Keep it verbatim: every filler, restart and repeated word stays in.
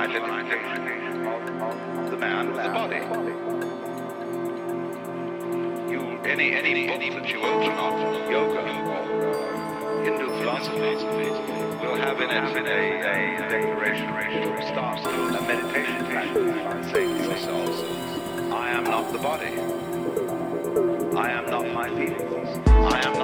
identification of the man with the body. You, any any book that you open on yoga or Hindu philosophy will have in it a, a declaration which starts a meditation practice, saying to yourselves, I am not the body. I am not my feelings. I am